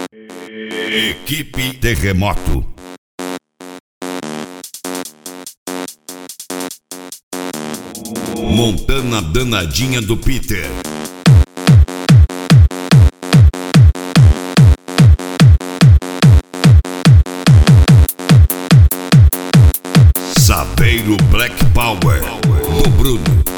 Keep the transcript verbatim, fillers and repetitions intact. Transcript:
Equipe Terremoto. Montana danadinha do Peter. Sapeiro Black Power do Bruno.